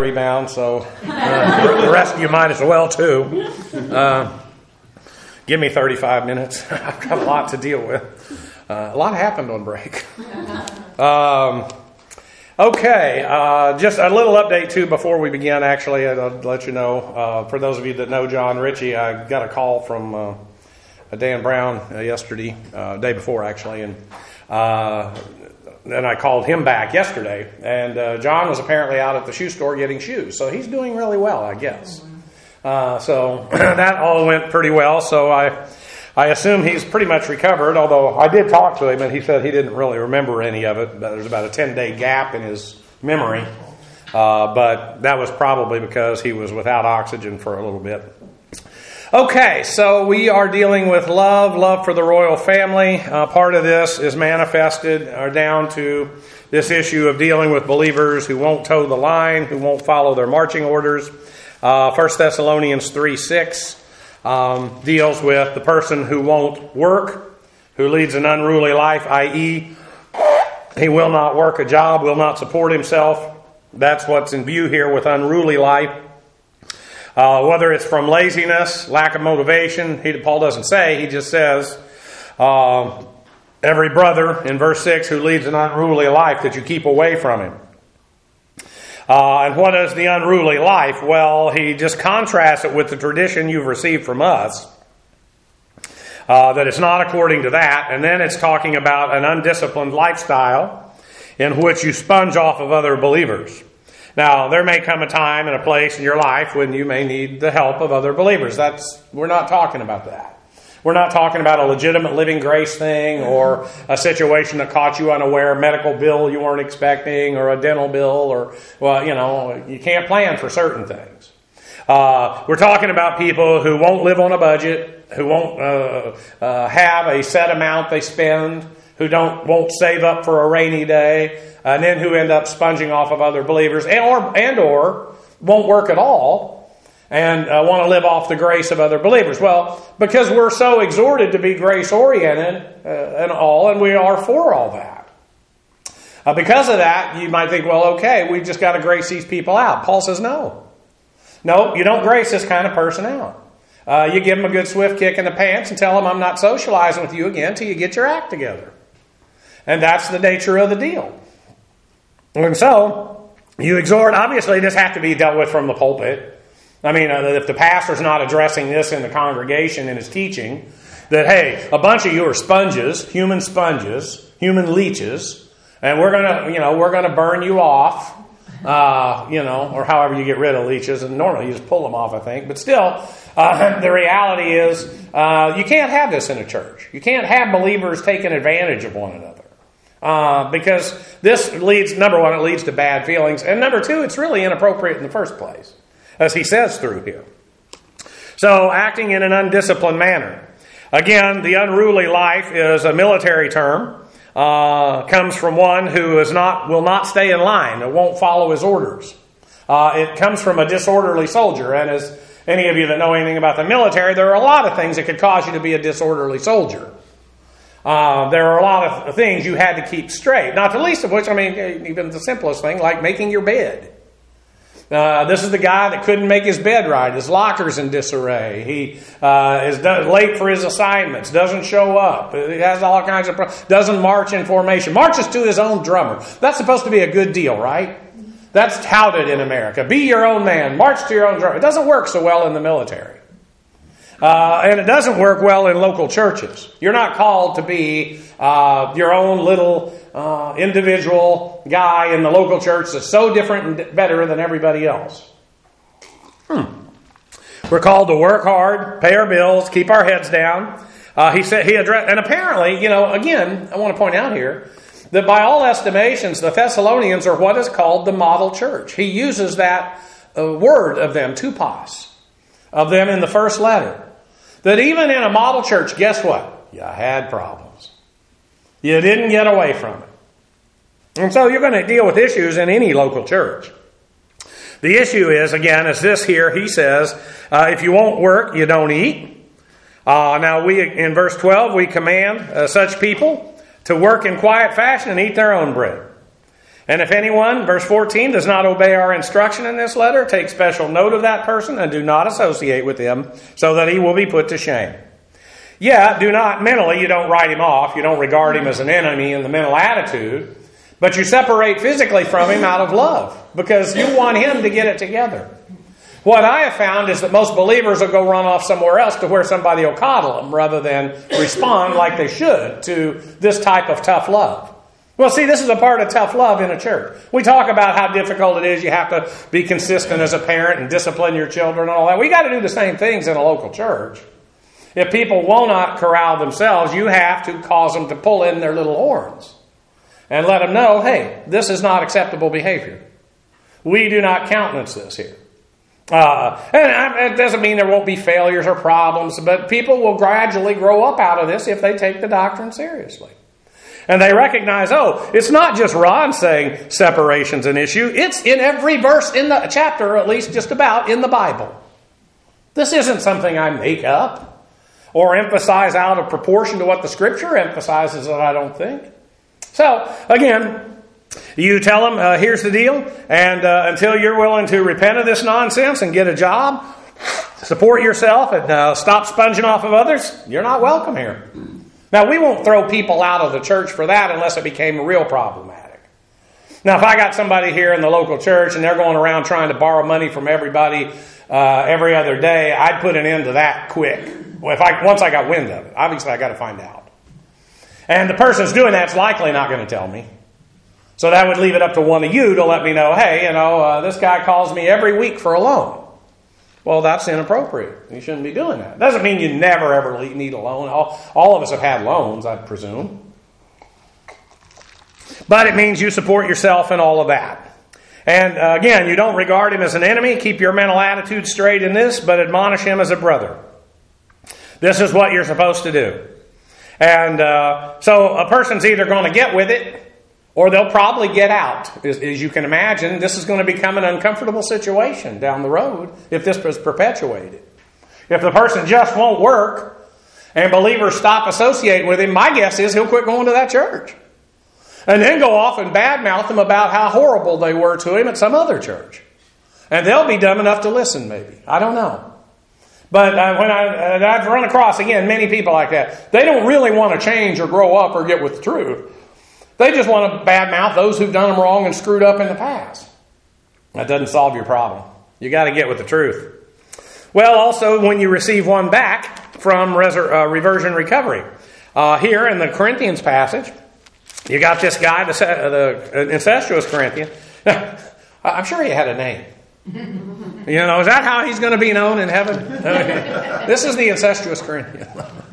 rebound, so the rest of you might as well too. Give me 35 minutes. I've got a lot to deal with. A lot happened on break. Okay, just a little update too before we begin. Actually, I'll let you know, for those of you that know John Ritchie, I got a call from Dan Brown yesterday, day before actually, and then I called him back yesterday, and John was apparently out at the shoe store getting shoes, so he's doing really well, I guess. So that all went pretty well, so I assume he's pretty much recovered, although I did talk to him, and he said he didn't really remember any of it. There's about a 10-day gap in his memory, but that was probably because he was without oxygen for a little bit. Okay, so we are dealing with love for the royal family. Part of this is manifested down to this issue of dealing with believers who won't toe the line, who won't follow their marching orders. 1 Thessalonians 3:6 deals with the person who won't work, who leads an unruly life, i.e., he will not work a job, will not support himself. That's what's in view here with unruly life. Whether it's from laziness, lack of motivation, Paul doesn't say, he just says, every brother in verse 6 who leads an unruly life, that you keep away from him. And what is the unruly life? Well, he just contrasts it with the tradition you've received from us, that it's not according to that. And then it's talking about an undisciplined lifestyle in which you sponge off of other believers. Now, there may come a time and a place in your life when you may need the help of other believers. We're not talking about that. We're not talking about a legitimate living grace thing or a situation that caught you unaware, a medical bill you weren't expecting or a dental bill or, well, you can't plan for certain things. We're talking about people who won't live on a budget, who won't have a set amount they spend, who won't save up for a rainy day, and then who end up sponging off of other believers and or won't work at all and want to live off the grace of other believers. Well, because we're so exhorted to be grace-oriented and we are for all that. Because of that, you might think, well, okay, we've just got to grace these people out. Paul says no. No, you don't grace this kind of person out. You give them a good swift kick in the pants and tell them, I'm not socializing with you again until you get your act together. And that's the nature of the deal. And so, you exhort, obviously this has to be dealt with from the pulpit. I mean, if the pastor's not addressing this in the congregation in his teaching, that, hey, a bunch of you are sponges, human leeches, and we're gonna burn you off, or however you get rid of leeches, and normally you just pull them off, I think, but still, the reality is, you can't have this in a church. You can't have believers taking advantage of one another. Because this leads, number one, it leads to bad feelings. And number two, it's really inappropriate in the first place, as he says through here. So, acting in an undisciplined manner. Again, the unruly life is a military term. Comes from one who will not stay in line, or won't follow his orders. It comes from a disorderly soldier. And as any of you that know anything about the military, there are a lot of things that could cause you to be a disorderly soldier. There are a lot of things you had to keep straight. Not the least of which, even the simplest thing, like making your bed. This is the guy that couldn't make his bed right. His locker's in disarray. He is late for his assignments, doesn't show up. He has all kinds of problems. Doesn't march in formation. Marches to his own drummer. That's supposed to be a good deal, right? That's touted in America. Be your own man. March to your own drummer. It doesn't work so well in the military. And it doesn't work well in local churches. You're not called to be your own little individual guy in the local church that's so different and better than everybody else. We're called to work hard, pay our bills, keep our heads down. And apparently, again, I want to point out here that by all estimations, the Thessalonians are what is called the model church. He uses that word of them, tupos, of them in the first letter. That even in a model church, guess what? You had problems. You didn't get away from it. And so you're going to deal with issues in any local church. The issue is, again, is this here. He says, if you won't work, you don't eat. Now, in verse 12, we command such people to work in quiet fashion and eat their own bread. And if anyone, verse 14, does not obey our instruction in this letter, take special note of that person and do not associate with him, so that he will be put to shame. Yeah, do not, mentally, you don't write him off. You don't regard him as an enemy in the mental attitude. But you separate physically from him out of love, because you want him to get it together. What I have found is that most believers will go run off somewhere else to where somebody will coddle them rather than respond like they should to this type of tough love. Well, see, this is a part of tough love in a church. We talk about how difficult it is. You have to be consistent as a parent and discipline your children and all that. We got to do the same things in a local church. If people will not corral themselves, you have to cause them to pull in their little horns and let them know, hey, this is not acceptable behavior. We do not countenance this here. And it doesn't mean there won't be failures or problems, but people will gradually grow up out of this if they take the doctrine seriously. And they recognize, it's not just Ron saying separation's an issue. It's in every verse in the chapter, at least just about, in the Bible. This isn't something I make up or emphasize out of proportion to what the Scripture emphasizes, that I don't think. So, again, you tell them, here's the deal, and until you're willing to repent of this nonsense and get a job, support yourself, and stop sponging off of others, you're not welcome here. Now, we won't throw people out of the church for that unless it became real problematic. Now, if I got somebody here in the local church and they're going around trying to borrow money from everybody every other day, I'd put an end to that quick. Once I got wind of it. Obviously, I got to find out. And the person's doing that's likely not going to tell me. So that would leave it up to one of you to let me know, hey, this guy calls me every week for a loan. Well, that's inappropriate. You shouldn't be doing that. Doesn't mean you never, ever need a loan. All of us have had loans, I presume. But it means you support yourself in all of that. And again, you don't regard him as an enemy. Keep your mental attitude straight in this, but admonish him as a brother. This is what you're supposed to do. And so a person's either going to get with it, or they'll probably get out. As you can imagine, this is going to become an uncomfortable situation down the road if this was perpetuated. If the person just won't work and believers stop associating with him, my guess is he'll quit going to that church. And then go off and badmouth them about how horrible they were to him at some other church. And they'll be dumb enough to listen, maybe. I don't know. But I've run across, again, many people like that. They don't really want to change or grow up or get with the truth. They just want to badmouth those who've done them wrong and screwed up in the past. That doesn't solve your problem. You got to get with the truth. Well, also, when you receive one back from reversion recovery. Here in the Corinthians passage, you got this guy, the incestuous Corinthian. Now, I'm sure he had a name. Is that how he's going to be known in heaven? Okay. This is the incestuous Corinthian.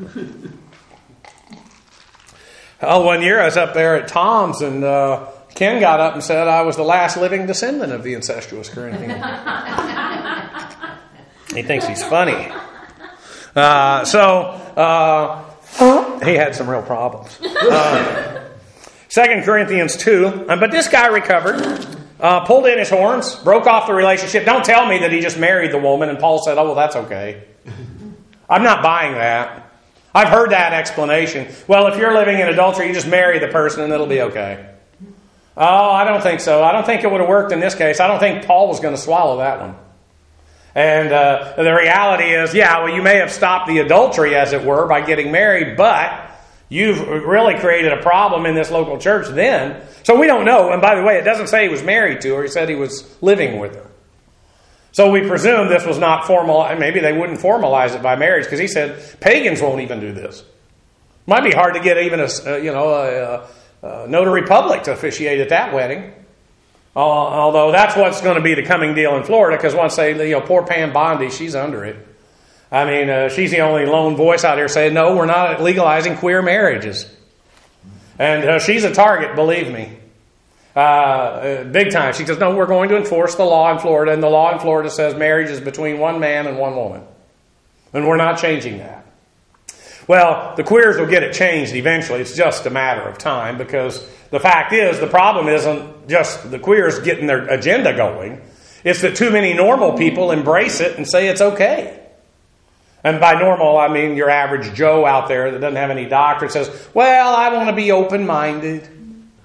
One year I was up there at Tom's, and Ken got up and said I was the last living descendant of the incestuous Corinthian. He thinks he's funny. He had some real problems. 2 Corinthians 2. But this guy recovered, pulled in his horns, broke off the relationship. Don't tell me that he just married the woman, and Paul said, that's okay. I'm not buying that. I've heard that explanation. Well, if you're living in adultery, you just marry the person and it'll be okay. Oh, I don't think so. I don't think it would have worked in this case. I don't think Paul was going to swallow that one. And the reality is, you may have stopped the adultery, as it were, by getting married, but you've really created a problem in this local church then. So we don't know. And by the way, it doesn't say he was married to her. He said he was living with her. So we presume this was not formal. Maybe they wouldn't formalize it by marriage, because he said pagans won't even do this. Might be hard to get even a notary public to officiate at that wedding. Although that's what's going to be the coming deal in Florida, because once they, poor Pam Bondi, she's under it. I mean, she's the only lone voice out here saying, no, we're not legalizing queer marriages. And she's a target, believe me. Big time. She says, no, we're going to enforce the law in Florida. And the law in Florida says marriage is between one man and one woman. And we're not changing that. Well, the queers will get it changed eventually. It's just a matter of time, because the fact is, the problem isn't just the queers getting their agenda going. It's that too many normal people embrace it and say it's okay. And by normal, I mean your average Joe out there that doesn't have any doctrine says, well, I want to be open-minded.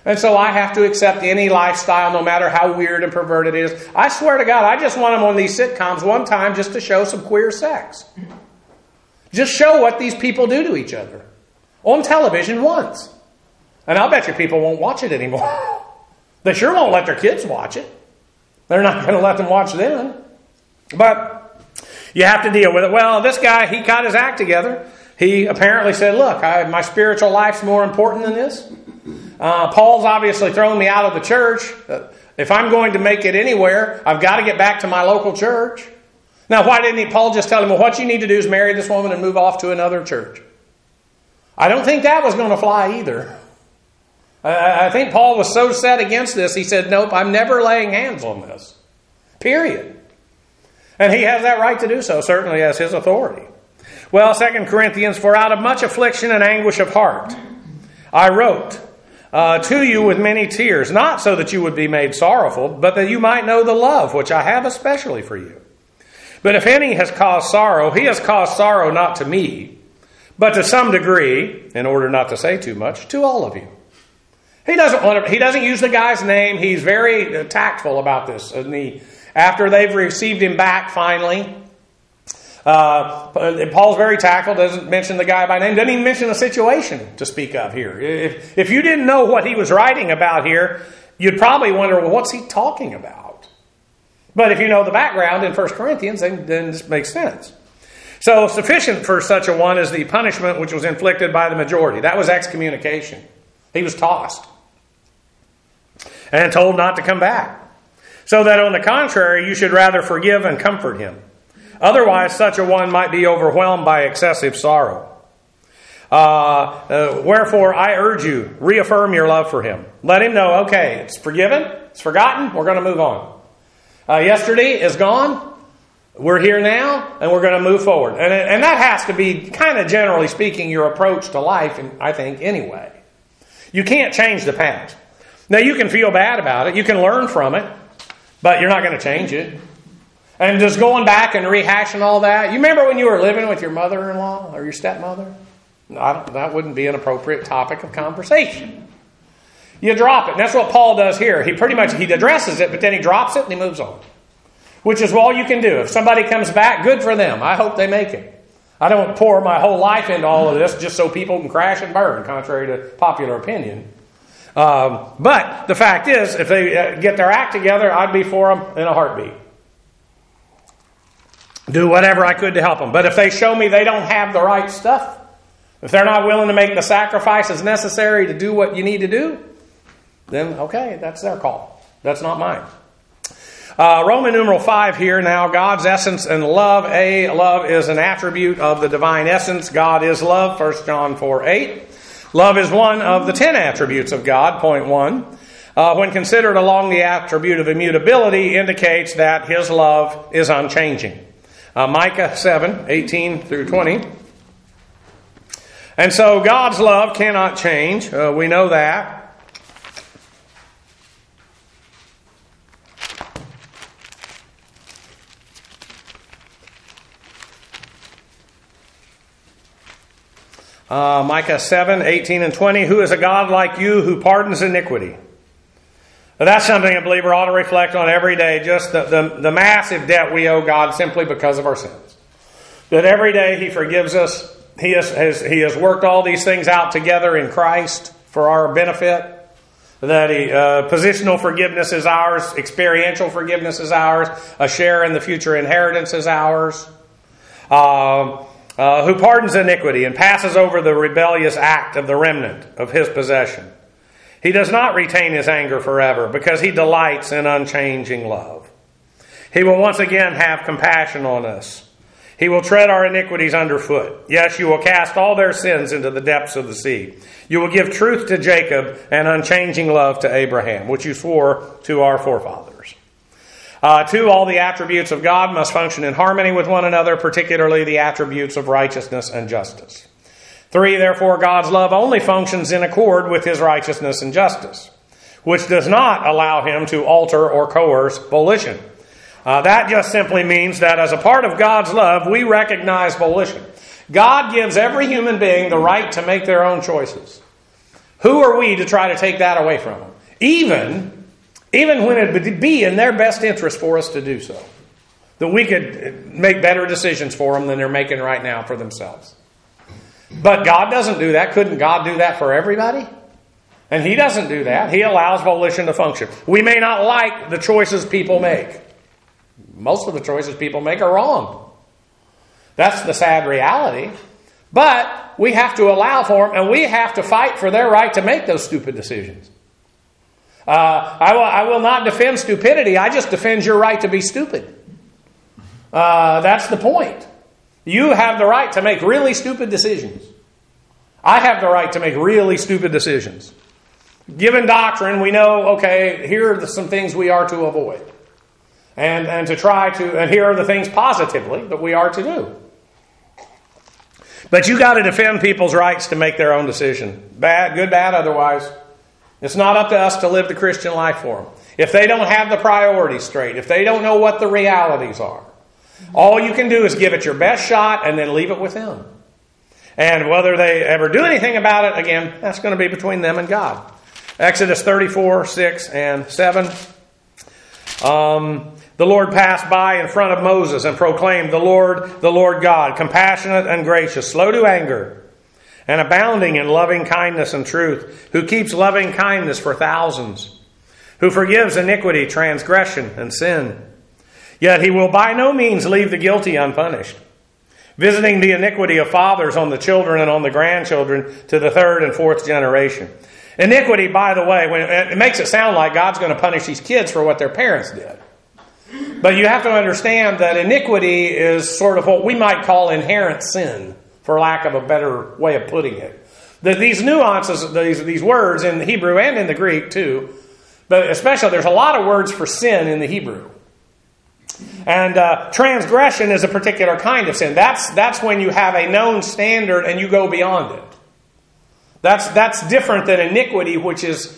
And so I have to accept any lifestyle, no matter how weird and perverted it is. I swear to God, I just want them on these sitcoms one time just to show some queer sex. Just show what these people do to each other. On television once. And I'll bet you people won't watch it anymore. They sure won't let their kids watch it. They're not going to let them watch them. But you have to deal with it. Well, this guy, he got his act together. He apparently said, look, my spiritual life's more important than this. Paul's obviously thrown me out of the church. If I'm going to make it anywhere, I've got to get back to my local church. Now, why didn't Paul just tell him, well, what you need to do is marry this woman and move off to another church? I don't think that was going to fly either. I think Paul was so set against this, he said, nope, I'm never laying hands on this. Period. And he has that right to do so, certainly as his authority. Well, 2 Corinthians, for out of much affliction and anguish of heart, I wrote to you with many tears, not so that you would be made sorrowful, but that you might know the love which I have especially for you. But if any has caused sorrow, he has caused sorrow not to me, but to some degree, in order not to say too much, to all of you. He doesn't use the guy's name. He's very tactful about this. And after they've received him back finally, Paul's very tactful, doesn't mention the guy by name, doesn't even mention the situation to speak of here. If you didn't know what he was writing about here, you'd probably wonder, well, what's he talking about? But if you know the background in 1 Corinthians, then this makes sense. So sufficient for such a one is the punishment which was inflicted by the majority. That was excommunication. He was tossed and told not to come back. So that on the contrary, you should rather forgive and comfort him. Otherwise, such a one might be overwhelmed by excessive sorrow. Wherefore, I urge you, reaffirm your love for him. Let him know, okay, it's forgiven, it's forgotten, we're going to move on. Yesterday is gone, we're here now, and we're going to move forward. And that has to be, kind of generally speaking, your approach to life, I think, anyway. You can't change the past. Now, you can feel bad about it, you can learn from it, but you're not going to change it. And just going back and rehashing all that. You remember when you were living with your mother-in-law or your stepmother? That wouldn't be an appropriate topic of conversation. You drop it. And that's what Paul does here. He addresses it, but then he drops it and he moves on. Which is all you can do. If somebody comes back, good for them. I hope they make it. I don't pour my whole life into all of this just so people can crash and burn, contrary to popular opinion. But the fact is, if they get their act together, I'd be for them in a heartbeat. Do whatever I could to help them. But if they show me they don't have the right stuff, if they're not willing to make the sacrifices necessary to do what you need to do, then okay, that's their call. That's not mine. Roman numeral 5 here now, God's essence and love. Love is an attribute of the divine essence. God is love, 1 John 4:8. Love is one of the 10 attributes of God, point 1. When considered along the attribute of immutability, indicates that his love is unchanging. Micah 7:18 through 20. And so God's love cannot change. We know that. Micah 7:18 and 20. Who is a God like you who pardons iniquity? Now, that's something a believer ought to reflect on every day, just the massive debt we owe God simply because of our sins. That every day he forgives us. He has worked all these things out together in Christ for our benefit. That positional forgiveness is ours, experiential forgiveness is ours, a share in the future inheritance is ours. Who pardons iniquity and passes over the rebellious act of the remnant of his possession. He does not retain his anger forever because he delights in unchanging love. He will once again have compassion on us. He will tread our iniquities underfoot. Yes, you will cast all their sins into the depths of the sea. You will give truth to Jacob and unchanging love to Abraham, which you swore to our forefathers. 2, all the attributes of God must function in harmony with one another, particularly the attributes of righteousness and justice. 3, therefore, God's love only functions in accord with his righteousness and justice, which does not allow him to alter or coerce volition. That just simply means that as a part of God's love, we recognize volition. God gives every human being the right to make their own choices. Who are we to try to take that away from them? Even when it would be in their best interest for us to do so. That we could make better decisions for them than they're making right now for themselves. But God doesn't do that. Couldn't God do that for everybody? And He doesn't do that. He allows volition to function. We may not like the choices people make. Most of the choices people make are wrong. That's the sad reality. But we have to allow for them, and we have to fight for their right to make those stupid decisions. I will not defend stupidity. I just defend your right to be stupid. That's the point. You have the right to make really stupid decisions. I have the right to make really stupid decisions. Given doctrine, we know, okay, here are some things we are to avoid. And to try to, and here are the things positively that we are to do. But you got to defend people's rights to make their own decision. Bad, good, bad, otherwise. It's not up to us to live the Christian life for them. If they don't have the priorities straight, if they don't know what the realities are, all you can do is give it your best shot and then leave it with them. And whether they ever do anything about it, again, that's going to be between them and God. Exodus 34, 6 and 7. The Lord passed by in front of Moses and proclaimed, the Lord God, compassionate and gracious, slow to anger, and abounding in loving kindness and truth, who keeps loving kindness for thousands, who forgives iniquity, transgression, and sin. Yet He will by no means leave the guilty unpunished, visiting the iniquity of fathers on the children and on the grandchildren to the third and fourth generation. Iniquity, by the way, it makes it sound like God's going to punish these kids for what their parents did. But you have to understand that iniquity is sort of what we might call inherent sin, for lack of a better way of putting it. These nuances, these words in the Hebrew and in the Greek too, but especially there's a lot of words for sin in the Hebrew. And transgression is a particular kind of sin. That's when you have a known standard and you go beyond it. That's different than iniquity, which is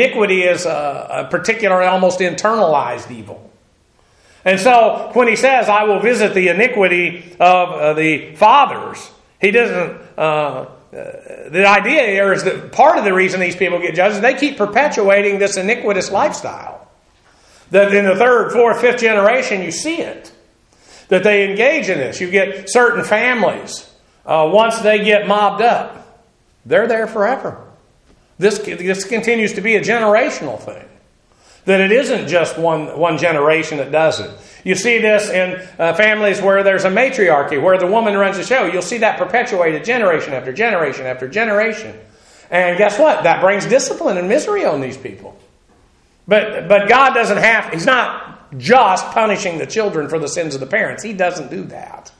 a particular, almost internalized evil. And so when He says, I will visit the iniquity of the fathers, He doesn't... the idea here is that part of the reason these people get judged is they keep perpetuating this iniquitous lifestyle. That in the third, fourth, fifth generation, you see it. That they engage in this. You get certain families, once they get mobbed up, they're there forever. This continues to be a generational thing. That it isn't just one generation that does it. You see this in families where there's a matriarchy, where the woman runs the show. You'll see that perpetuated generation after generation after generation. And guess what? That brings discipline and misery on these people. But God doesn't have... He's not just punishing the children for the sins of the parents. He doesn't do that.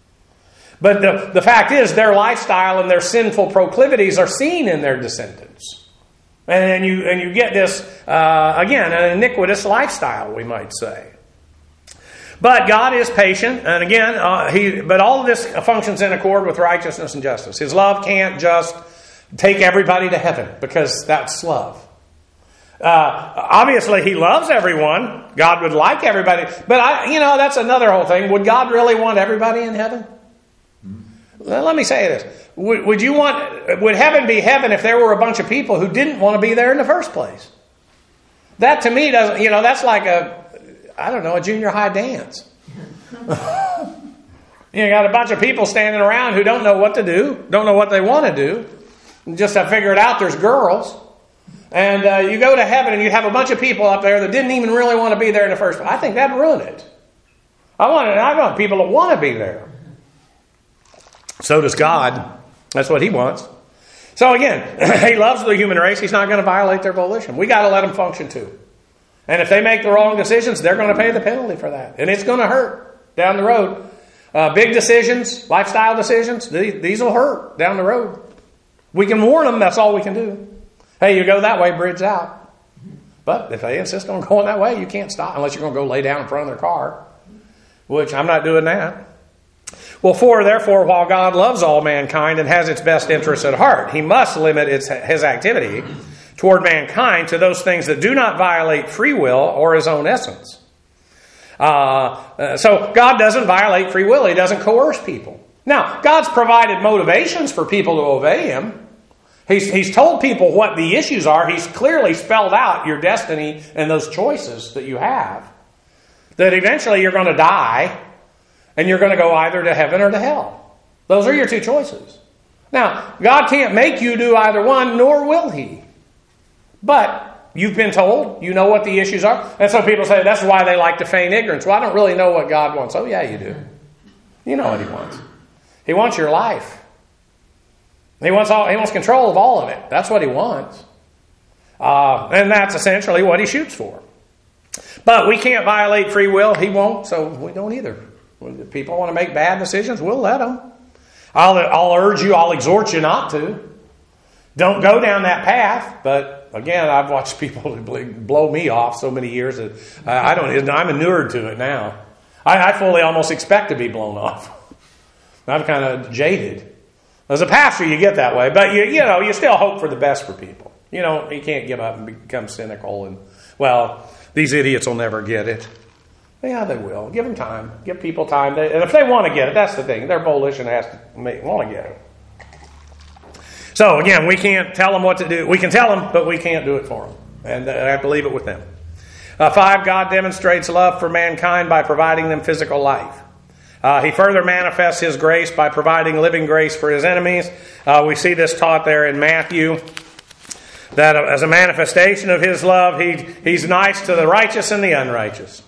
But the fact is, their lifestyle and their sinful proclivities are seen in their descendants. And you get this, again, an iniquitous lifestyle, we might say. But God is patient, and again, but all of this functions in accord with righteousness and justice. His love can't just take everybody to heaven, because that's love. Obviously, He loves everyone. God would like everybody. But, that's another whole thing. Would God really want everybody in heaven? Let me say this. Would heaven be heaven if there were a bunch of people who didn't want to be there in the first place? That to me doesn't, that's like a junior high dance. You got a bunch of people standing around who don't know what to do, don't know what they want to do, just have figured out there's girls. And you go to heaven and you have a bunch of people up there that didn't even really want to be there in the first place. I think that'd ruin it. I want people that want to be there. So does God. That's what He wants. So again, He loves the human race. He's not going to violate their volition. We got to let them function too. And if they make the wrong decisions, they're going to pay the penalty for that. And it's going to hurt down the road. Big decisions, lifestyle decisions, these will hurt down the road. We can warn them. That's all we can do. Hey, you go that way, bridge out. But if they insist on going that way, you can't stop unless you're going to go lay down in front of their car, which I'm not doing that. Well, therefore, while God loves all mankind and has its best interests at heart, He must limit His activity toward mankind to those things that do not violate free will or His own essence. So God doesn't violate free will. He doesn't coerce people. Now, God's provided motivations for people to obey Him. He's told people what the issues are. He's clearly spelled out your destiny and those choices that you have. That eventually you're going to die and you're going to go either to heaven or to hell. Those are your two choices. Now, God can't make you do either one, nor will He. But you've been told, you know what the issues are. And so people say that's why they like to feign ignorance. Well, I don't really know what God wants. Oh, yeah, you do. You know what He wants. He wants your life. He wants control of all of it. That's what He wants. And that's essentially what He shoots for. But we can't violate free will. He won't, so we don't either. If people want to make bad decisions, we'll let them. I'll urge you, I'll exhort you not to. Don't go down that path. But again, I've watched people blow me off so many years that I'm inured to it now. I fully almost expect to be blown off. I'm kind of jaded. As a pastor, you get that way, but you still hope for the best for people. You can't give up and become cynical and, well, these idiots will never get it. Yeah, they will. Give them time. Give people time. And if they want to get it, that's the thing. Their volition has to want to get it. So again, we can't tell them what to do. We can tell them, but we can't do it for them. And I have to leave it with them. 5, God demonstrates love for mankind by providing them physical life. He further manifests His grace by providing living grace for His enemies. We see this taught there in Matthew, that as a manifestation of His love, He's nice to the righteous and the unrighteous.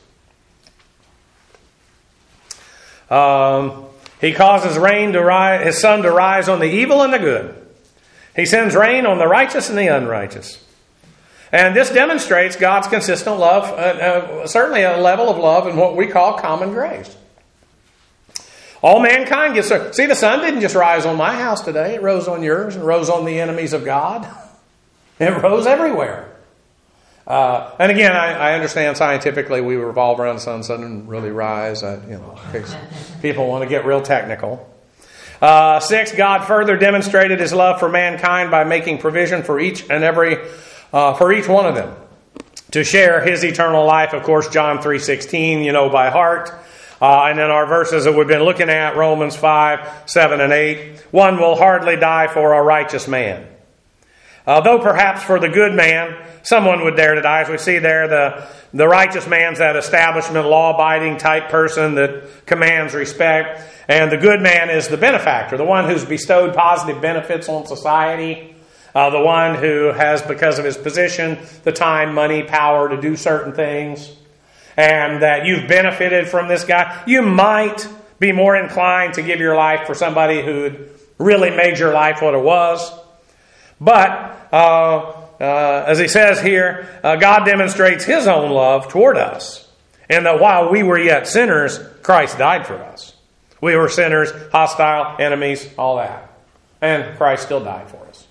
He causes His sun to rise on the evil and the good. He sends rain on the righteous and the unrighteous. And this demonstrates God's consistent love, certainly a level of love in what we call common grace. All mankind gets there. See, the sun didn't just rise on my house today. It rose on yours and rose on the enemies of God. It rose everywhere. And again, I understand scientifically we revolve around the sun. Sun doesn't really rise. People want to get real technical. 6, God further demonstrated His love for mankind by making provision for each one of them to share His eternal life. Of course, John 3:16, by heart. And then our verses that we've been looking at, Romans 5, 7, and 8. One will hardly die for a righteous man. Though perhaps for the good man, someone would dare to die. As we see there, the righteous man's that establishment, law-abiding type person that commands respect. And the good man is the benefactor, the one who's bestowed positive benefits on society. The one who has, because of his position, the time, money, power to do certain things. And that you've benefited from this guy. You might be more inclined to give your life for somebody who really made your life what it was. But, as he says here, God demonstrates His own love toward us. And that while we were yet sinners, Christ died for us. We were sinners, hostile, enemies, all that. And Christ still died for us.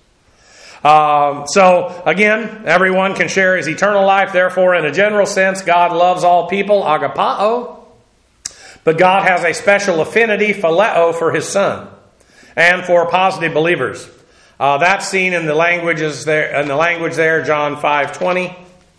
So, again, everyone can share His eternal life. Therefore, in a general sense, God loves all people, agapao. But God has a special affinity, phileo, for His Son and for positive believers. That's seen in the language there, John 5:20.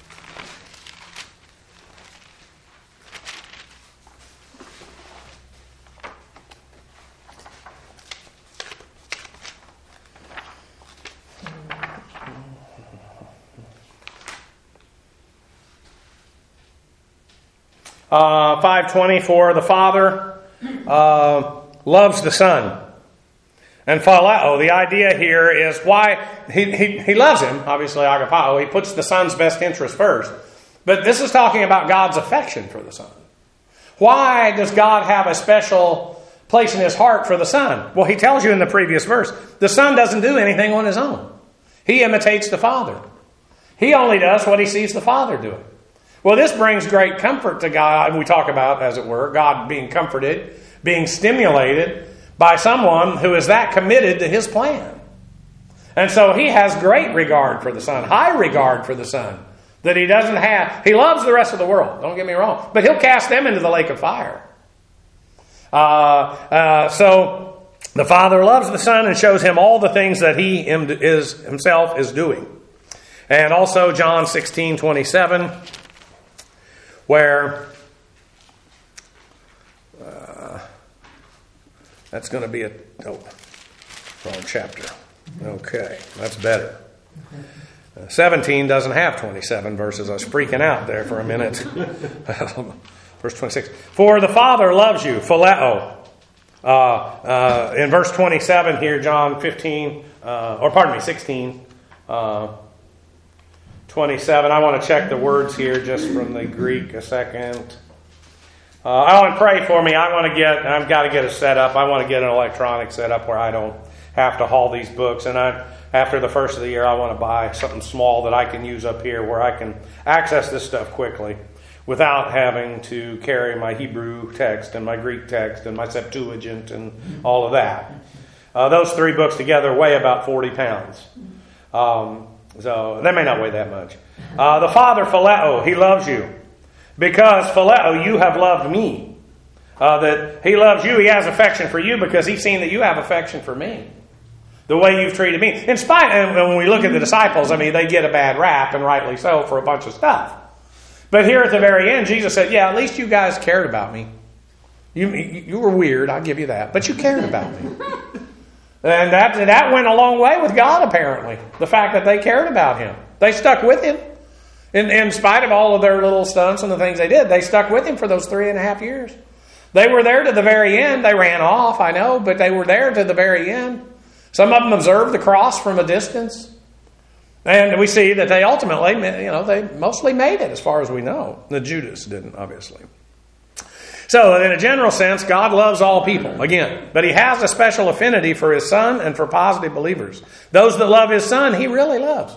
5:20, for the Father loves the Son. And phileo, the idea here is why he loves Him, obviously agapao. He puts the Son's best interest first. But this is talking about God's affection for the Son. Why does God have a special place in His heart for the Son? Well, He tells you in the previous verse, the Son doesn't do anything on His own. He imitates the Father. He only does what He sees the Father doing. Well, this brings great comfort to God. We talk about, as it were, God being comforted, being stimulated by someone who is that committed to His plan. And so He has great regard for the Son, high regard for the Son, that He doesn't have. He loves the rest of the world, don't get me wrong, but He'll cast them into the lake of fire. So the Father loves the Son and shows Him all the things that He Himself is doing. And also John 16:27, where that's going to be wrong chapter. Okay, that's better. 17 doesn't have 27 verses. I was freaking out there for a minute. Verse 26. For the Father loves you, phileo. In verse 27 here, John 16, 27. I want to check the words here just from the Greek a second. I want to pray for me. I've got to get it set up. I want to get an electronic set up where I don't have to haul these books. And after the first of the year, I want to buy something small that I can use up here where I can access this stuff quickly without having to carry my Hebrew text and my Greek text and my Septuagint and all of that. Those three books together weigh about 40 pounds. So they may not weigh that much. The Father, phileo, He loves you. Because, phileo, you have loved me. That He loves you, He has affection for you because He's seen that you have affection for me. The way you've treated me. In spite, and when we look at the disciples, they get a bad rap, and rightly so, for a bunch of stuff. But here at the very end, Jesus said, yeah, at least you guys cared about me. You were weird, I'll give you that. But you cared about me. And that went a long way with God, apparently. The fact that they cared about Him. They stuck with Him. In spite of all of their little stunts and the things they did, they stuck with Him for those 3.5 years. They were there to the very end. They ran off, I know, but they were there to the very end. Some of them observed the cross from a distance. And we see that they ultimately, they mostly made it as far as we know. The Judas didn't, obviously. So, in a general sense, God loves all people, again. But He has a special affinity for His Son and for positive believers. Those that love His Son, He really loves.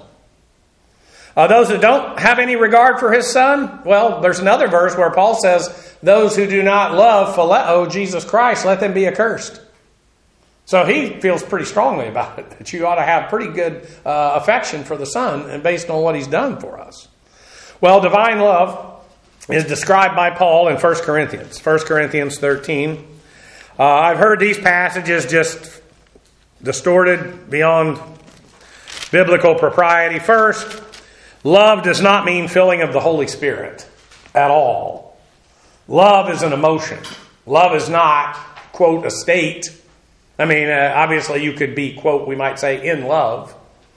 Those that don't have any regard for His Son, well, there's another verse where Paul says, those who do not love phileo, Jesus Christ, let them be accursed. So he feels pretty strongly about it, that you ought to have pretty good affection for the Son and based on what He's done for us. Well, divine love is described by Paul in 1 Corinthians. 1 Corinthians 13. I've heard these passages just distorted beyond biblical propriety. First, love does not mean filling of the Holy Spirit at all. Love is an emotion. Love is not, quote, a state. Obviously you could be, quote, we might say, in love.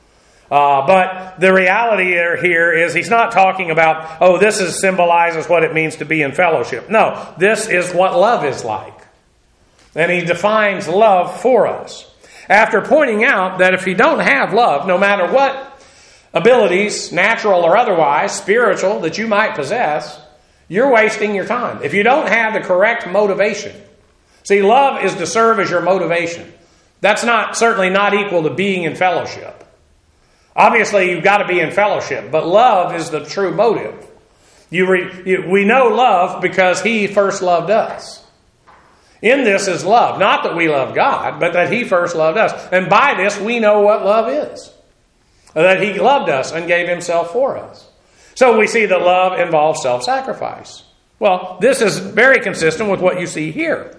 But the reality here is he's not talking about, this symbolizes what it means to be in fellowship. No, this is what love is like. And he defines love for us. After pointing out that if you don't have love, no matter what abilities, natural or otherwise, spiritual, that you might possess, you're wasting your time. If you don't have the correct motivation. See, love is to serve as your motivation. That's certainly not equal to being in fellowship. Obviously, you've got to be in fellowship, but love is the true motive. We know love because He first loved us. In this is love. Not that we love God, but that He first loved us. And by this, we know what love is. That He loved us and gave Himself for us. So we see that love involves self-sacrifice. Well, this is very consistent with what you see here.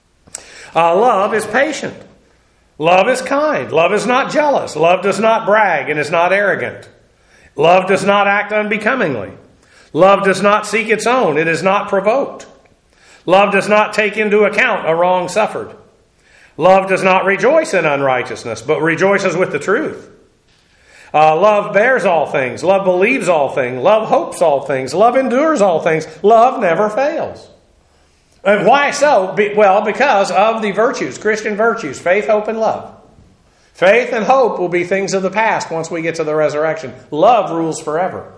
Love is patient. Love is kind. Love is not jealous. Love does not brag and is not arrogant. Love does not act unbecomingly. Love does not seek its own. It is not provoked. Love does not take into account a wrong suffered. Love does not rejoice in unrighteousness, but rejoices with the truth. Love bears all things. Love believes all things. Love hopes all things. Love endures all things. Love never fails. And why so? Well, because of the virtues, Christian virtues, faith, hope, and love. Faith and hope will be things of the past once we get to the resurrection. Love rules forever.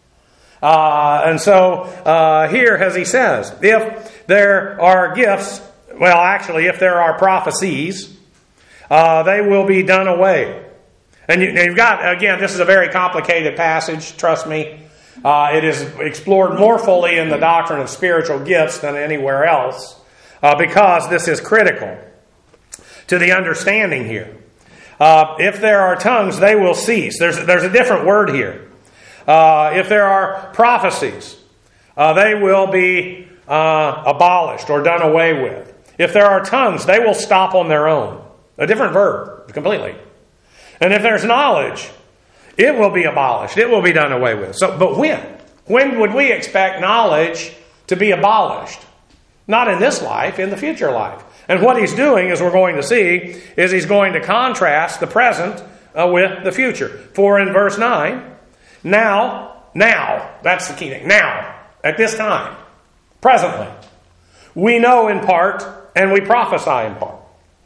And so here, as he says, if there are gifts, if there are prophecies, they will be done away. And you've got, again, this is a very complicated passage, trust me. It is explored more fully in the doctrine of spiritual gifts than anywhere else because this is critical to the understanding here. If there are tongues, they will cease. There's a different word here. If there are prophecies, they will be abolished or done away with. If there are tongues, they will stop on their own. A different verb, completely. And if there's knowledge, it will be abolished. It will be done away with. But when? When would we expect knowledge to be abolished? Not in this life, in the future life. And what he's doing, as we're going to see, is he's going to contrast the present with the future. For in verse 9, now, that's the key thing. Now, at this time, presently, we know in part and we prophesy in part.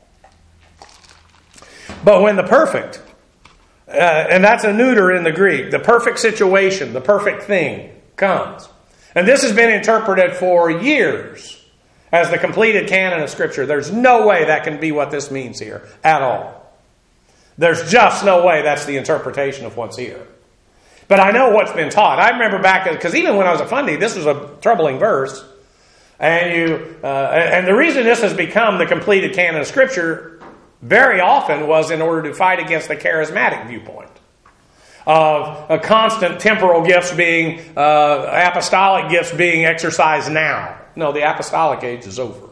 But when the perfect, and that's a neuter in the Greek, the perfect situation, the perfect thing comes. And this has been interpreted for years as the completed canon of Scripture. There's no way that can be what this means here at all. There's just no way that's the interpretation of what's here. But I know what's been taught. I remember back, because even when I was a Fundy, this was a troubling verse. And the reason this has become the completed canon of Scripture very often was in order to fight against the charismatic viewpoint of a constant temporal gifts being, apostolic gifts being exercised now. No, the apostolic age is over.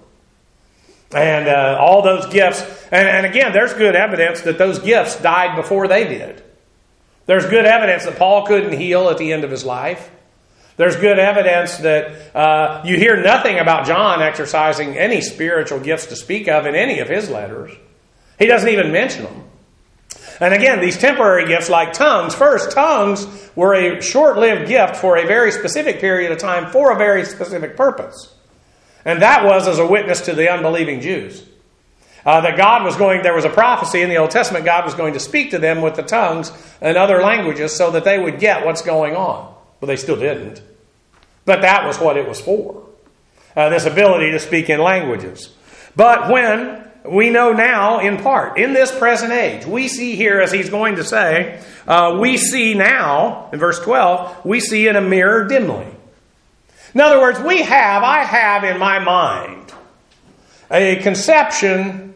And all those gifts, and again, there's good evidence that those gifts died before they did. There's good evidence that Paul couldn't heal at the end of his life. There's good evidence that you hear nothing about John exercising any spiritual gifts to speak of in any of his letters. He doesn't even mention them. And again, these temporary gifts like tongues, first, tongues were a short-lived gift for a very specific period of time for a very specific purpose. And that was as a witness to the unbelieving Jews. That God was there was a prophecy in the Old Testament, God was going to speak to them with the tongues and other languages so that they would get what's going on. Well, they still didn't. But that was what it was for. This ability to speak in languages. But when we know now in part, in this present age, we see here, as he's going to say, we see now, in verse 12, we see in a mirror dimly. In other words, I have in my mind a conception,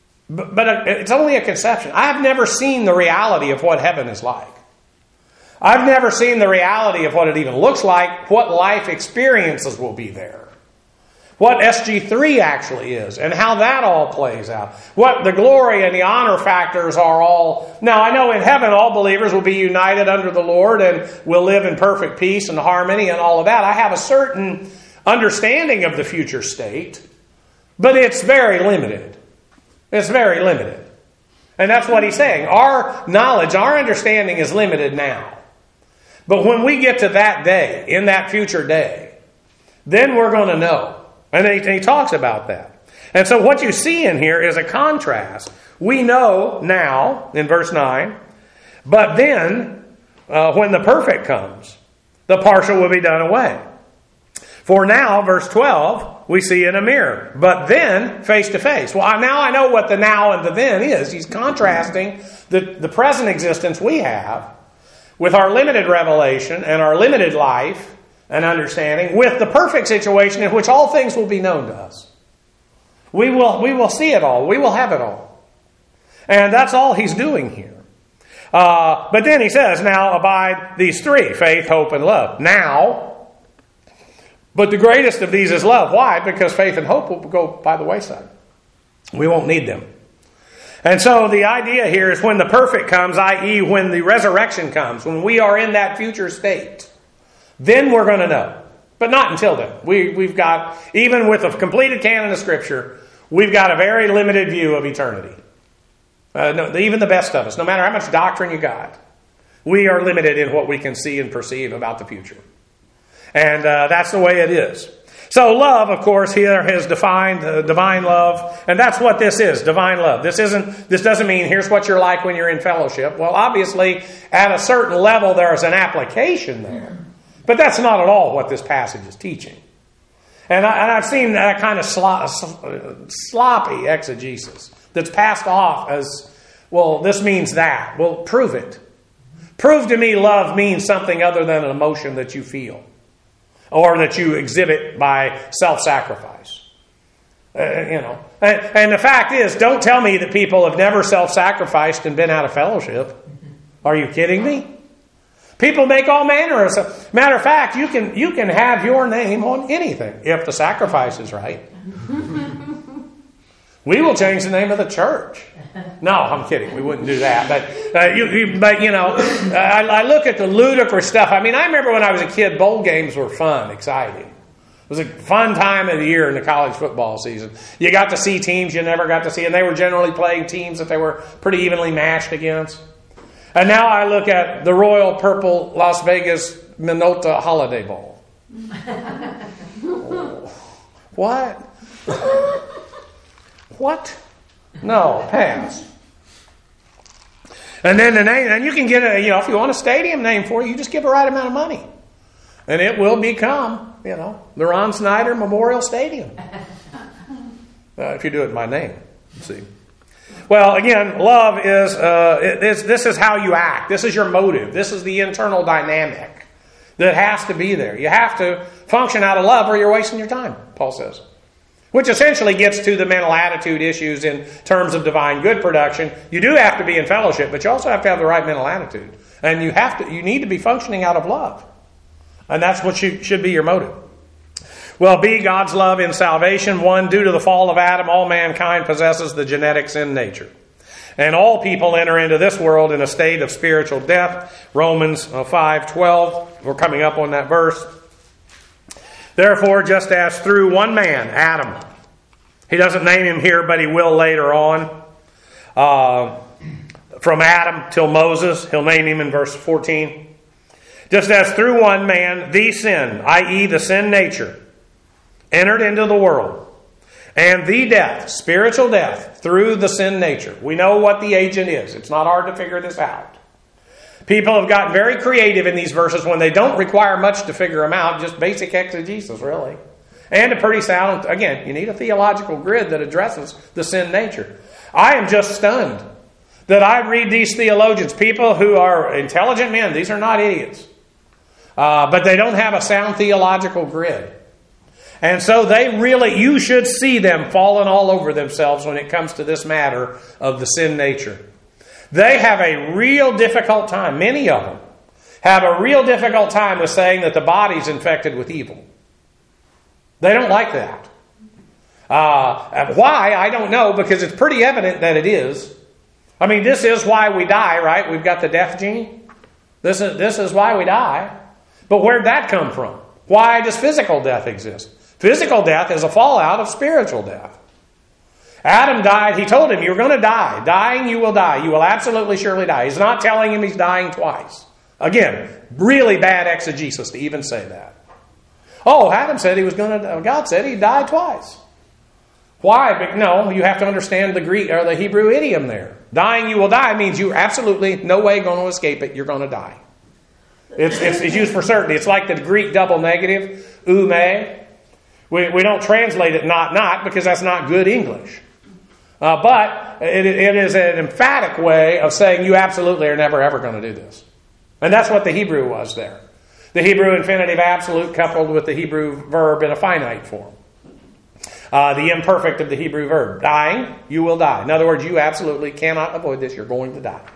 but it's only a conception. I've never seen the reality of what heaven is like. I've never seen the reality of what it even looks like, what life experiences will be there, what SG3 actually is, and how that all plays out, what the glory and the honor factors are all. Now, I know in heaven all believers will be united under the Lord and will live in perfect peace and harmony and all of that. I have a certain understanding of the future state, but it's very limited. It's very limited. And that's what he's saying. Our knowledge, our understanding is limited now. But when we get to that day, in that future day, then we're going to know. And he talks about that. And so what you see in here is a contrast. We know now, in verse 9, but then, when the perfect comes, the partial will be done away. For now, verse 12, we see in a mirror, but then face to face. Well, now I know what the now and the then is. He's contrasting the present existence we have with our limited revelation and our limited life and understanding with the perfect situation in which all things will be known to us. We will see it all. We will have it all. And that's all he's doing here. But then he says, now abide these three, faith, hope, and love. Now, but the greatest of these is love. Why? Because faith and hope will go by the wayside. We won't need them. And so the idea here is when the perfect comes, i.e. when the resurrection comes, when we are in that future state, then we're going to know. But not until then. We've got, even with a completed canon of Scripture, we've got a very limited view of eternity. Even the best of us, no matter how much doctrine you got, we are limited in what we can see and perceive about the future. And that's the way it is. So love, of course, here is defined, divine love. And that's what this is, divine love. This doesn't mean here's what you're like when you're in fellowship. Well, obviously, at a certain level, there's an application there. But that's not at all what this passage is teaching. And I've seen that kind of sloppy exegesis that's passed off as, well, this means that. Well, prove it. Prove to me love means something other than an emotion that you feel or that you exhibit by self-sacrifice. And the fact is, don't tell me that people have never self-sacrificed and been out of fellowship. Are you kidding me? People make all manner of stuff. Matter of fact, you can have your name on anything if the sacrifice is right. We will change the name of the church. No, I'm kidding. We wouldn't do that. But I look at the ludicrous stuff. I mean, I remember when I was a kid, bowl games were fun, exciting. was a fun time of the year in the college football season. You got to see teams you never got to see, and they were generally playing teams that they were pretty evenly matched against. And now I look at the Royal Purple Las Vegas Minota Holiday Bowl. What? What? No, pass. And then the name, and you can get if you want a stadium name for it, you just give the right amount of money. And it will become, the Ron Snyder Memorial Stadium. If you do it by name, see. Well, again, love is, this is how you act. This is your motive. This is the internal dynamic that has to be there. You have to function out of love or you're wasting your time, Paul says. Which essentially gets to the mental attitude issues in terms of divine good production. You do have to be in fellowship, but you also have to have the right mental attitude. And you need to be functioning out of love. And that's what should be your motive. Well, B, God's love in salvation. 1, due to the fall of Adam, all mankind possesses the genetic sin nature. And all people enter into this world in a state of spiritual death. Romans 5:12. We're coming up on that verse. Therefore, just as through one man, Adam, he doesn't name him here, but he will later on. From Adam till Moses, he'll name him in verse 14. Just as through one man, the sin, i.e. the sin nature, entered into the world. And the death, spiritual death, through the sin nature. We know what the agent is. It's not hard to figure this out. People have gotten very creative in these verses when they don't require much to figure them out. Just basic exegesis, really. And a pretty sound, again, you need a theological grid that addresses the sin nature. I am just stunned that I read these theologians, people who are intelligent men. These are not idiots. But they don't have a sound theological grid. And so you should see them falling all over themselves when it comes to this matter of the sin nature. They have a real difficult time, many of them have a real difficult time with saying that the body's infected with evil. They don't like that. Why? I don't know, because it's pretty evident that it is. I mean, this is why we die, right? We've got the death gene. This is why we die. But where'd that come from? Why does physical death exist? Physical death is a fallout of spiritual death. Adam died. He told him, you're going to die. Dying, you will die. You will absolutely surely die. He's not telling him he's dying twice. Again, really bad exegesis to even say that. Oh, Adam said God said he'd die twice. Why? But no, you have to understand the Greek or the Hebrew idiom there. Dying, you will die means you're absolutely no way going to escape it. You're going to die. It's used for certainty. It's like the Greek double negative, ume. We don't translate it not because that's not good English. But it is an emphatic way of saying you absolutely are never ever going to do this. And that's what the Hebrew was there. The Hebrew infinitive absolute coupled with the Hebrew verb in a finite form. The imperfect of the Hebrew verb. Dying, you will die. In other words, you absolutely cannot avoid this. You're going to die.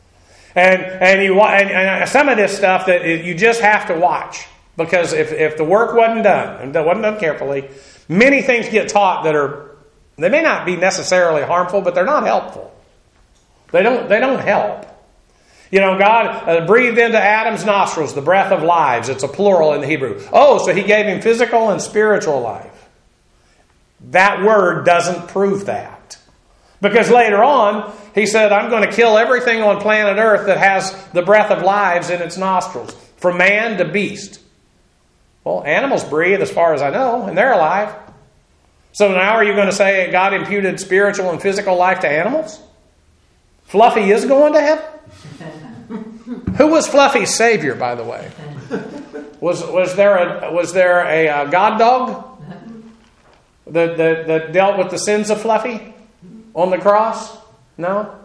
And some of this stuff that you just have to watch. Because if the work wasn't done, and that wasn't done carefully, many things get taught they may not be necessarily harmful, but they're not helpful. They don't help. God breathed into Adam's nostrils the breath of lives. It's a plural in the Hebrew. Oh, so he gave him physical and spiritual life. That word doesn't prove that. Because later on, he said, I'm going to kill everything on planet Earth that has the breath of lives in its nostrils, from man to beast. Well, animals breathe as far as I know, and they're alive. So now are you going to say God imputed spiritual and physical life to animals? Fluffy is going to heaven? Who was Fluffy's savior, by the way? Was there a God dog that dealt with the sins of Fluffy on the cross? No?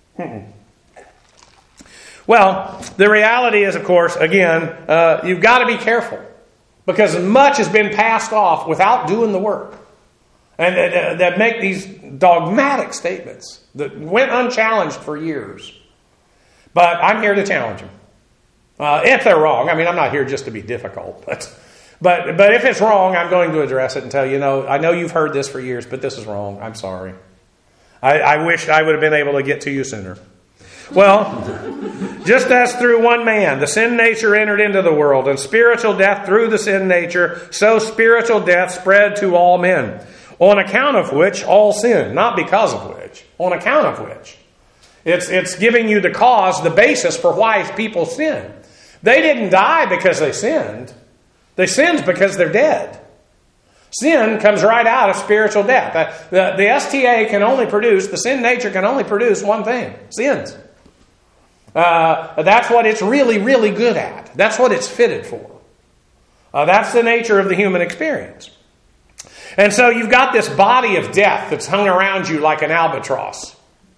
Well, the reality is, of course, again, you've got to be careful. Because much has been passed off without doing the work. And that make these dogmatic statements that went unchallenged for years. But I'm here to challenge them. If they're wrong, I mean, I'm not here just to be difficult. But if it's wrong, I'm going to address it and tell you, I know you've heard this for years, but this is wrong. I'm sorry. I wish I would have been able to get to you sooner. Well, just as through one man the sin nature entered into the world, and spiritual death through the sin nature, so spiritual death spread to all men, on account of which all sin, not because of which, on account of which. It's giving you the cause, the basis for why people sin. They didn't die because they sinned. They sinned because they're dead. Sin comes right out of spiritual death. The STA can only produce, the sin nature can only produce one thing: sins. That's what it's really, really good at. That's what it's fitted for. That's the nature of the human experience. And so you've got this body of death that's hung around you like an albatross.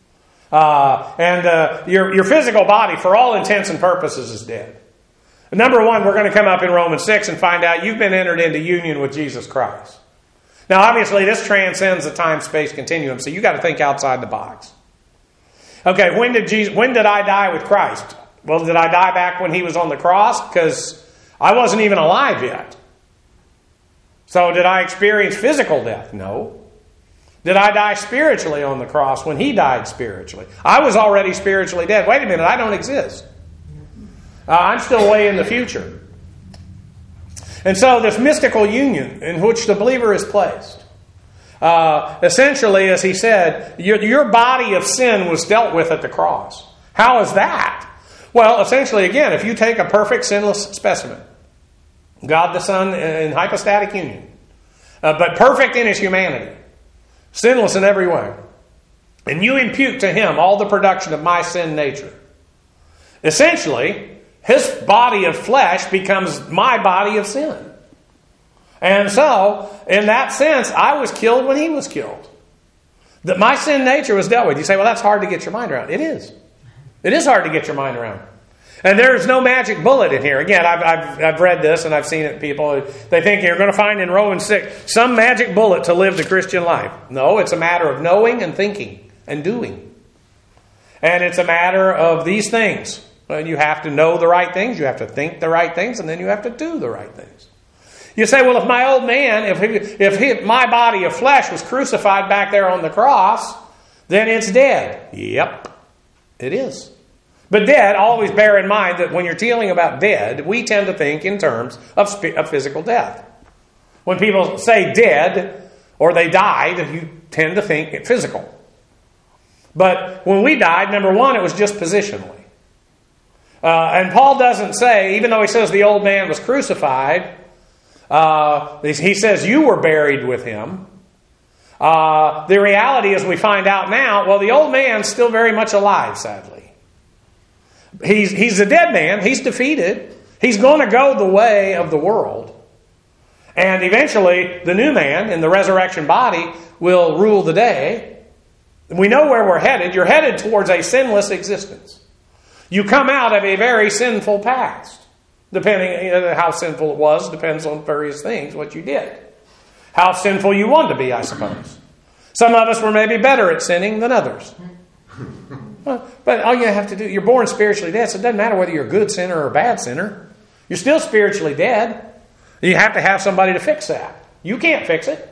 Your physical body, for all intents and purposes, is dead. Number one, we're going to come up in Romans 6 and find out you've been entered into union with Jesus Christ. Now, obviously, this transcends the time-space continuum, so you've got to think outside the box. Okay, when did I die with Christ? Well, did I die back when He was on the cross? Because I wasn't even alive yet. So did I experience physical death? No. Did I die spiritually on the cross when He died spiritually? I was already spiritually dead. Wait a minute, I don't exist. I'm still way in the future. And so this mystical union in which the believer is placed, essentially, as he said, your body of sin was dealt with at the cross. How is that? Well, essentially, again, if you take a perfect sinless specimen, God the Son in hypostatic union, but perfect in His humanity, sinless in every way, and you impute to Him all the production of my sin nature, essentially, His body of flesh becomes my body of sin. And so, in that sense, I was killed when He was killed. That my sin nature was dealt with. You say, well, that's hard to get your mind around. It is. It is hard to get your mind around. And there's no magic bullet in here. Again, I've read this and I've seen it in people. They think you're going to find in Romans 6 some magic bullet to live the Christian life. No, it's a matter of knowing and thinking and doing. And it's a matter of these things. You have to know the right things, you have to think the right things, and then you have to do the right things. You say, well, if my old man, if my body of flesh was crucified back there on the cross, then it's dead. Yep, it is. But dead, always bear in mind that when you're dealing about dead, we tend to think in terms of physical death. When people say dead or they died, you tend to think physical. But when we died, number one, it was just positionally. And Paul doesn't say, even though he says the old man was crucified, he says you were buried with him. The reality is we find out now, well, the old man's still very much alive, sadly. He's a dead man. He's defeated. He's going to go the way of the world. And eventually, the new man in the resurrection body will rule the day. We know where we're headed. You're headed towards a sinless existence. You come out of a very sinful past. Depending on how sinful it was, depends on various things, what you did. How sinful you want to be, I suppose. Some of us were maybe better at sinning than others. But all you have to do, you're born spiritually dead, so it doesn't matter whether you're a good sinner or a bad sinner. You're still spiritually dead. You have to have somebody to fix that. You can't fix it.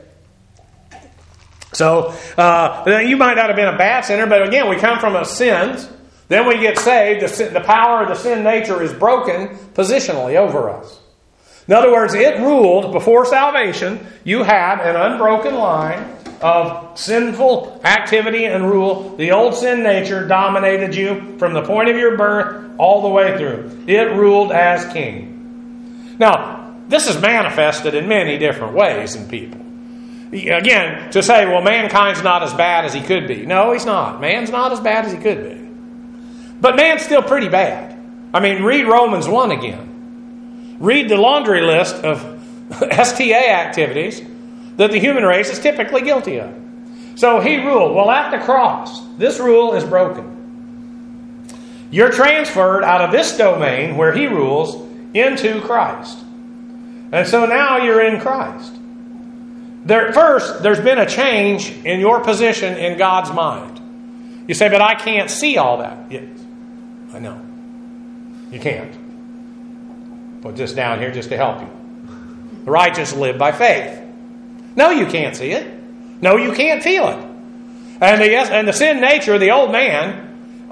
So, you might not have been a bad sinner, but again, we come from a sins. Then we get saved. The power of the sin nature is broken positionally over us. In other words, it ruled before salvation. You had an unbroken line of sinful activity and rule. The old sin nature dominated you from the point of your birth all the way through. It ruled as king. Now, this is manifested in many different ways in people. Again, to say, well, mankind's not as bad as he could be. No, he's not. Man's not as bad as he could be. But man's still pretty bad. I mean, read Romans 1 again. Read the laundry list of STA activities that the human race is typically guilty of. So he ruled. Well, at the cross, this rule is broken. You're transferred out of this domain where he rules into Christ. And so now you're in Christ. First, there's been a change in your position in God's mind. You say, but I can't see all that. Yes, I know. You can't. Put this down here just to help you. The righteous live by faith. No, you can't see it. No, you can't feel it. And the sin nature, the old man,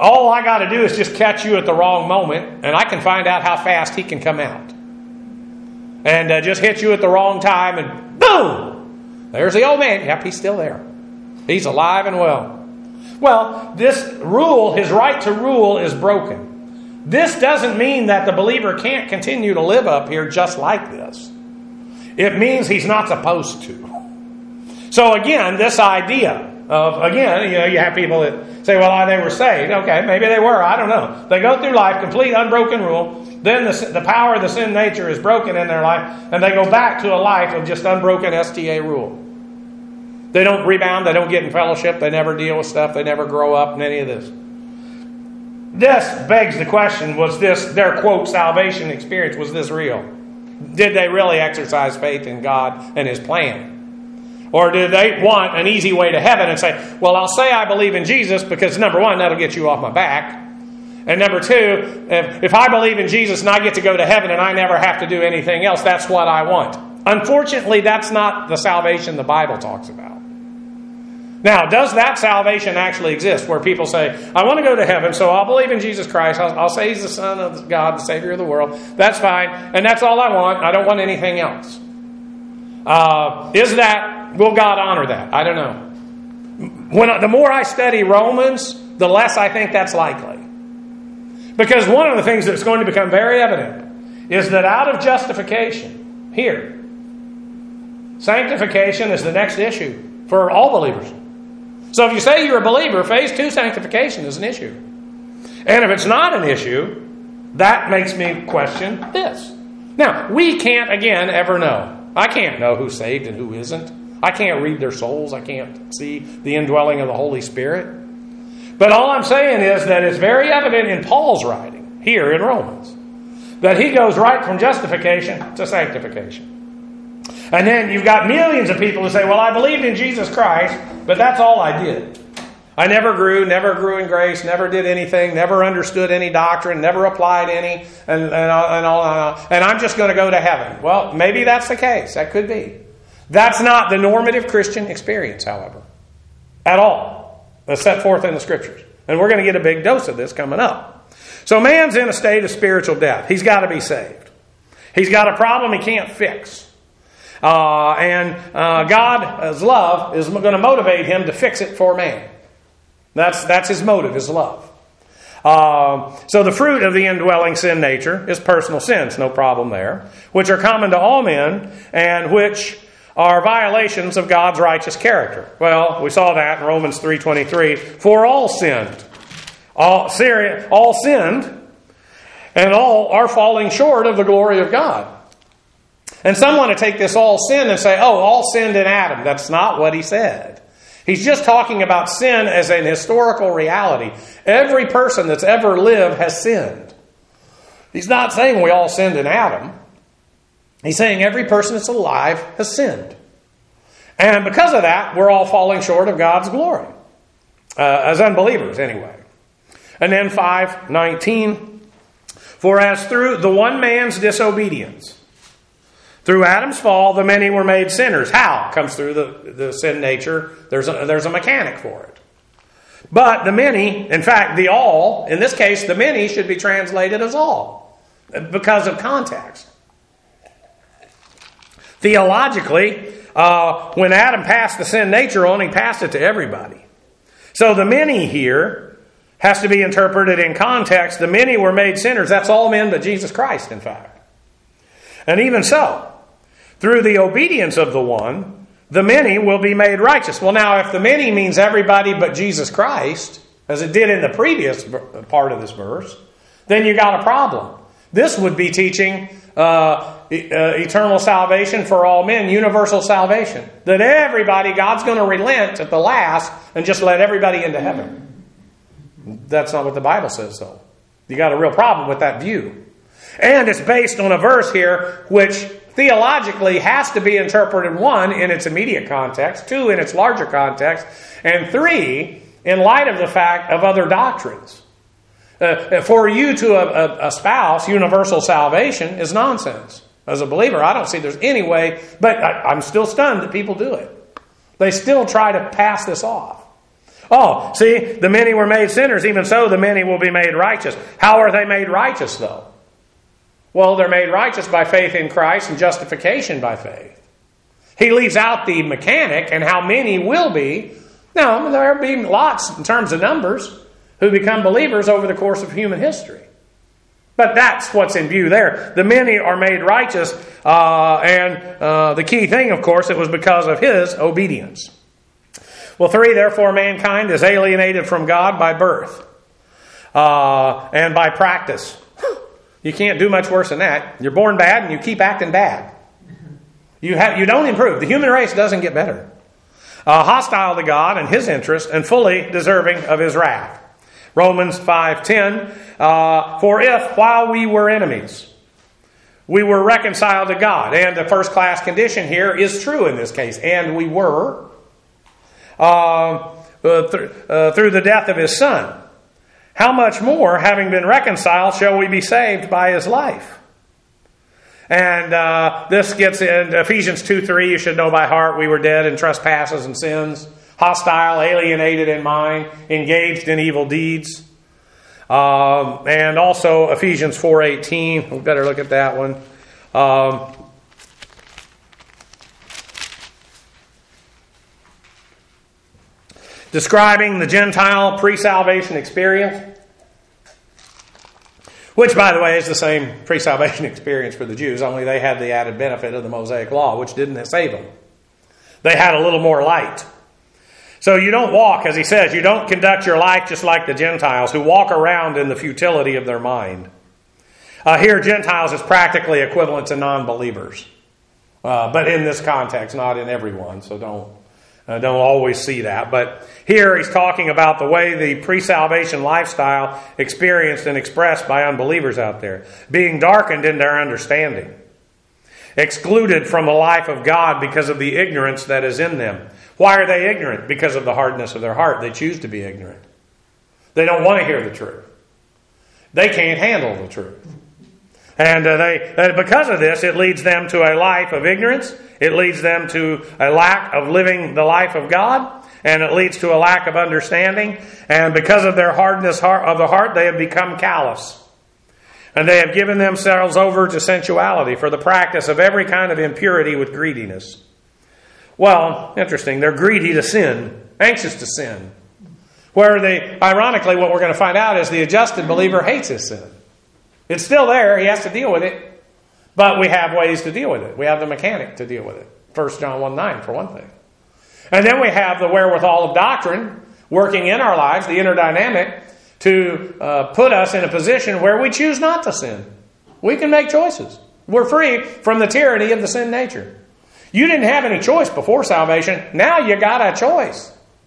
All I got to do is just catch you at the wrong moment, and I can find out how fast he can come out. And just hit you at the wrong time, and boom! There's the old man. Yep, he's still there. He's alive and well. Well, this rule, his right to rule, is broken. This doesn't mean that the believer can't continue to live up here just like this. It means he's not supposed to. So again, this idea of, again, you have people that say, well, they were saved. Okay, maybe they were. I don't know. They go through life, complete unbroken rule. Then the power of the sin nature is broken in their life, and they go back to a life of just unbroken STA rule. They don't rebound. They don't get in fellowship. They never deal with stuff. They never grow up in any of this. This begs the question, was this their, quote, salvation experience? Was this real? Did they really exercise faith in God and His plan? Or did they want an easy way to heaven and say, well, I'll say I believe in Jesus because, number one, that'll get you off my back. And number two, if I believe in Jesus and I get to go to heaven and I never have to do anything else, that's what I want. Unfortunately, that's not the salvation the Bible talks about. Now, does that salvation actually exist where people say, I want to go to heaven, so I'll believe in Jesus Christ. I'll say He's the Son of God, the Savior of the world. That's fine. And that's all I want. I don't want anything else. Will God honor that? I don't know. The more I study Romans, the less I think that's likely. Because one of the things that's going to become very evident is that out of justification, here, sanctification is the next issue for all believers. So if you say you're a believer, phase 2 sanctification is an issue. And if it's not an issue, that makes me question this. Now, we can't, again, ever know. I can't know who's saved and who isn't. I can't read their souls. I can't see the indwelling of the Holy Spirit. But all I'm saying is that it's very evident in Paul's writing, here in Romans, that he goes right from justification to sanctification. And then you've got millions of people who say, well, I believed in Jesus Christ, but that's all I did. I never grew in grace, never did anything, never understood any doctrine, never applied any, and I'm just going to go to heaven. Well, maybe that's the case. That could be. That's not the normative Christian experience, however, at all. That's set forth in the Scriptures. And we're going to get a big dose of this coming up. So man's in a state of spiritual death. He's got to be saved. He's got a problem he can't fix. God's love is going to motivate him to fix it for man. That's his motive, his love. So the fruit of the indwelling sin nature is personal sins, no problem there, which are common to all men and which are violations of God's righteous character. Well, we saw that in Romans 3:23. For all sinned. All sinned, and all are falling short of the glory of God. And some want to take this all sin and say, oh, all sinned in Adam. That's not what he said. He's just talking about sin as an historical reality. Every person that's ever lived has sinned. He's not saying we all sinned in Adam. He's saying every person that's alive has sinned. And because of that, we're all falling short of God's glory. As unbelievers, anyway. And then 5:19. For as through the one man's disobedience, through Adam's fall, the many were made sinners. How? Comes through the sin nature. There's a mechanic for it. But the many, in fact, the all, in this case, the many should be translated as all, because of context. Theologically, when Adam passed the sin nature on, he passed it to everybody. So the many here has to be interpreted in context. The many were made sinners. That's all men but Jesus Christ, in fact. And even so, through the obedience of the one, the many will be made righteous. Well, now, if the many means everybody but Jesus Christ, as it did in the previous part of this verse, then you got a problem. This would be teaching eternal salvation for all men, universal salvation. That everybody, God's going to relent at the last and just let everybody into heaven. That's not what the Bible says, though. You got a real problem with that view. And it's based on a verse here which theologically has to be interpreted, 1, in its immediate context, 2, in its larger context, and 3, in light of the fact of other doctrines. For you to espouse universal salvation is nonsense. As a believer, I don't see there's any way, but I'm still stunned that people do it. They still try to pass this off. Oh, see, the many were made sinners. Even so, the many will be made righteous. How are they made righteous, though? Well, they're made righteous by faith in Christ and justification by faith. He leaves out the mechanic and how many will be. Now, there will be lots in terms of numbers who become believers over the course of human history. But that's what's in view there. The many are made righteous, and the key thing, of course, it was because of his obedience. Well, 3, therefore, mankind is alienated from God by birth and by practice. You can't do much worse than that. You're born bad and you keep acting bad. You don't improve. The human race doesn't get better. Hostile to God and his interest and fully deserving of his wrath. Romans 5:10, for if while we were enemies, we were reconciled to God. And the first class condition here is true in this case. And we were through the death of his Son. How much more, having been reconciled, shall we be saved by his life? And this gets in Ephesians 2:3. You should know by heart, we were dead in trespasses and sins, hostile, alienated in mind, engaged in evil deeds. And also Ephesians 4:18. We better look at that one. Describing the Gentile pre-salvation experience, which, by the way, is the same pre-salvation experience for the Jews, only they had the added benefit of the Mosaic Law, which didn't save them. They had a little more light. So you don't walk, as he says, you don't conduct your life just like the Gentiles who walk around in the futility of their mind. Here, Gentiles is practically equivalent to non-believers. But in this context, not in everyone, so don't always see that. But here he's talking about the way the pre-salvation lifestyle experienced and expressed by unbelievers out there. Being darkened in their understanding. Excluded from the life of God because of the ignorance that is in them. Why are they ignorant? Because of the hardness of their heart. They choose to be ignorant. They don't want to hear the truth. They can't handle the truth. And because of this, it leads them to a life of ignorance. It leads them to a lack of living the life of God. And it leads to a lack of understanding. And because of their hardness of the heart, they have become callous. And they have given themselves over to sensuality for the practice of every kind of impurity with greediness. Well, interesting. They're greedy to sin, anxious to sin. Ironically, what we're going to find out is the adjusted believer hates his sin. It's still there. He has to deal with it. But we have ways to deal with it. We have the mechanic to deal with it. 1 John 1:9 for one thing. And then we have the wherewithal of doctrine working in our lives, the inner dynamic, to put us in a position where we choose not to sin. We can make choices. We're free from the tyranny of the sin nature. You didn't have any choice before salvation. Now you got a choice.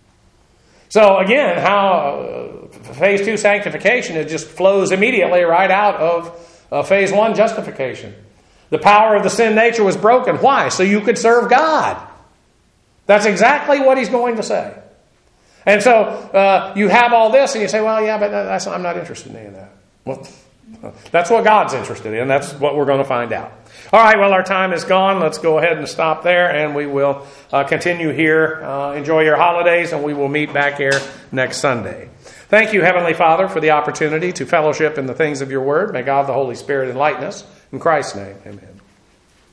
So again, how phase 2 sanctification, it just flows immediately right out of phase 1 justification. The power of the sin nature was broken. Why? So you could serve God. That's exactly what he's going to say. And so you have all this and you say, well, yeah, but I'm not interested in any of that. Well, that's what God's interested in. That's what we're going to find out. All right, well, our time is gone. Let's go ahead and stop there, and we will continue here. Enjoy your holidays, and we will meet back here next Sunday. Thank you, Heavenly Father, for the opportunity to fellowship in the things of your word. May God the Holy Spirit enlighten us. In Christ's name, amen.